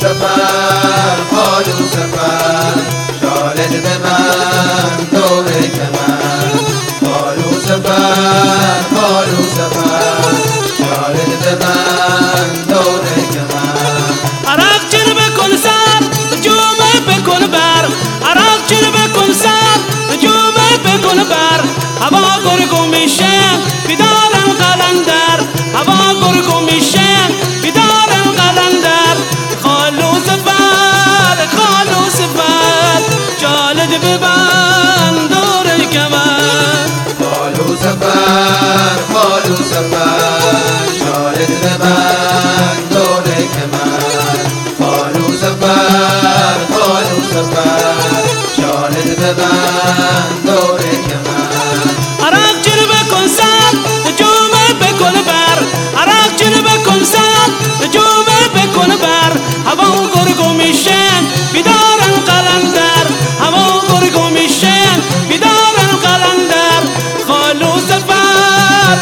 سفر خالو سفر شالت ببند دور کمر خالو سفر شالت ببند دور کمر عراق چر بکن سر جومه بکن بر عراق چر بکن سر جومه بکن بر هوا گرگو میشه بیدارم قلندر هوا گرگو میشه بیدارم قلندر خالو سفر جالد ببند دور کمر خالو سفر شالت ببند دور کمر خالو سفر شالت ببند دور کمر عراق چر بکن سر جومه بکن بر عراق چر بکن سر جومه بکن بر هوا گرگو میشن بیدارن قلندر هوا گرگو میشن بیدارن قلندر خالو سفر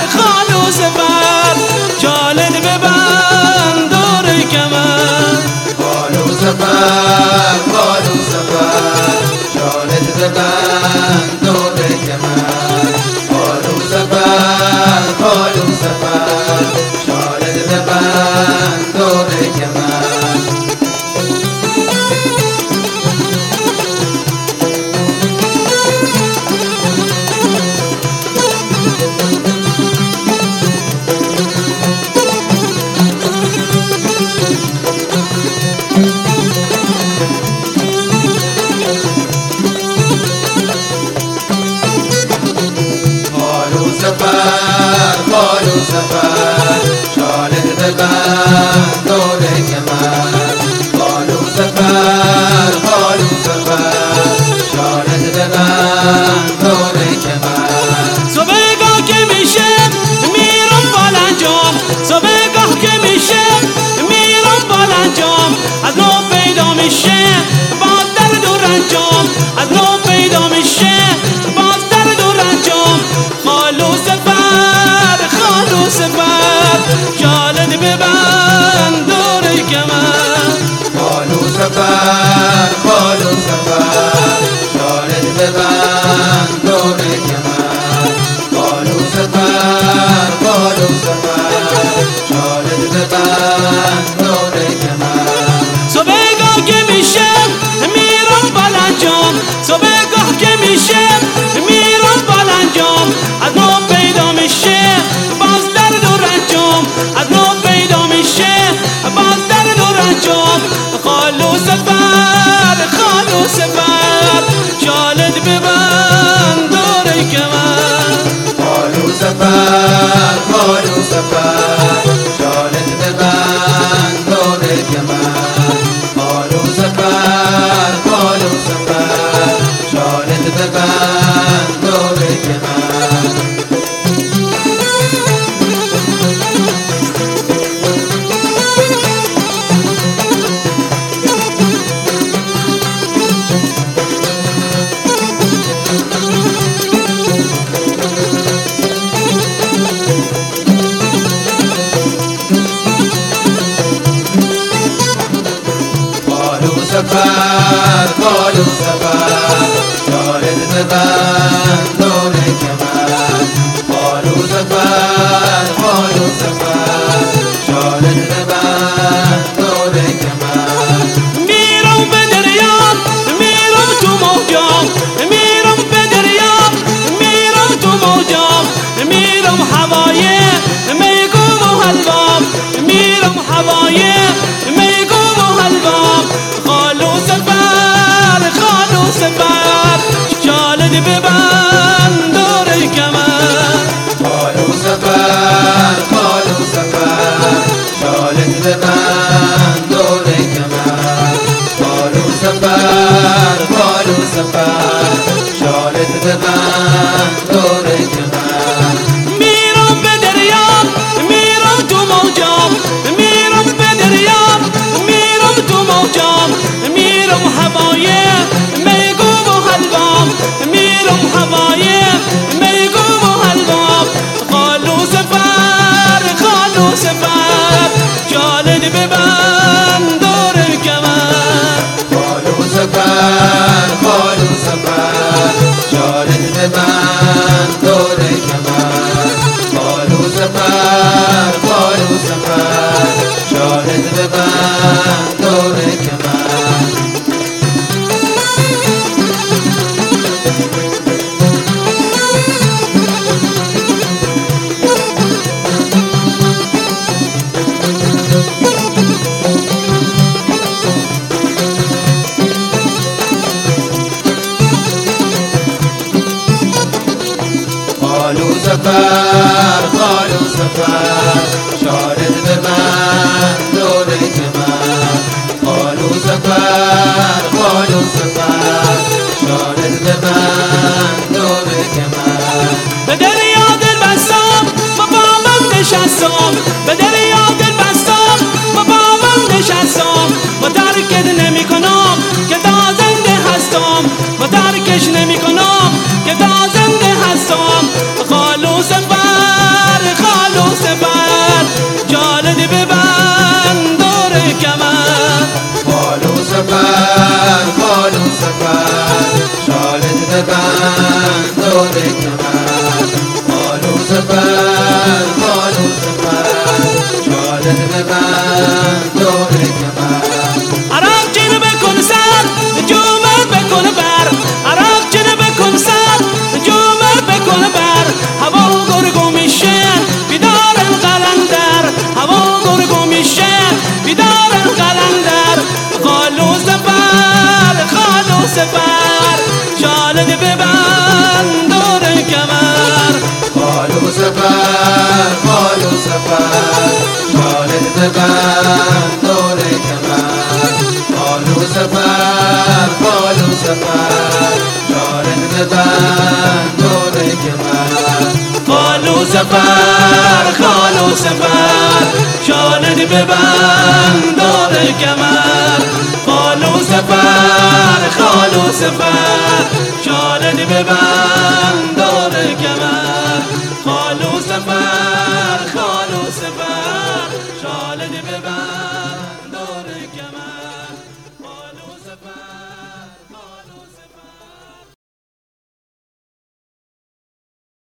جالد ببند دور کمر خالو سفر شالت ببند دور کمر خالو سفر شالت ببند دور کمر خالو سفر شالت ببند دور کمر خالو سفر شالت ببند دور کمر صبحگاه که میشه میرم بالانجام صبحگاه که میشه میرم بالانجام از نو پیدا میشه باز درد و رنجام از نو پیدا میشه باز درد و رنجام خالو سفر جالد ببند دور کمر خالو سفر شالت ببند دور کمر خالو سفر شالت ببند دور کمر صبحگاه که میشه میرم بالانجام صبحگاه که میشه میرم بالانجام از نو پیدا میشه باز درد و رنجام از نو پیدا میشه باز درد و رنجام خالو سفر جالد ببند دور کمر خالو سفر شالت ببند دور کمر خالو سفر شالت ببند دور کمر خالو سفر شالت ببند دور کمر خالو سفر شالت ببند دور کمر میرم به دریا میرم تو موجام میرم به دریا میرم تو موجام میرم هوای میگم و حلوام میرم هوای میگم و حلوام خالو سفر جالد ببند دور کمر خالو سفر شالت ببند دور کمر خالو سفر شالت ببند دور کمر میرم به دریا میرم تو موجام میرم به دریا میرم تو موجام میرم هوای میگم و حلوام میرم هوای میگم و حلوام خالو سفر جالد ببند دور کمر خالو سفر خالو سفر شارد ببند دور کمر خالو سفر خالو سفر شارد ببند دور کمر به دریا دل بستم با من نشستم به دریا دل بستم با من نشستم و ترکت نمی کنم که تا زنده هستم و ترکش نمی کنم که تا زنده هستم خالو سفر خالو سفر جالد ببند دور کمر خالو سفر خالو سفر شالد ببند دور کمر خالو سفر خالو سفر شالد ببند دور کمر عراق چین بکن سر جومه بکن بر عراق چین بکن سر جومه بکن بر هوا گرگو میشه بیدارن قلندر هوا گرگو میشه بیدارن قلندر خالو سفر خالو سفر شالد ببند دور کمر خالو سفر خالو سفر شالد ببند دور کمر خالو سفر خالو سفر شالد ببند دور کمر خالو سفر خالو سفر شالد ببند دور کمر خالو سفر خالو سفر شالد ببند دور کمر خالو سفر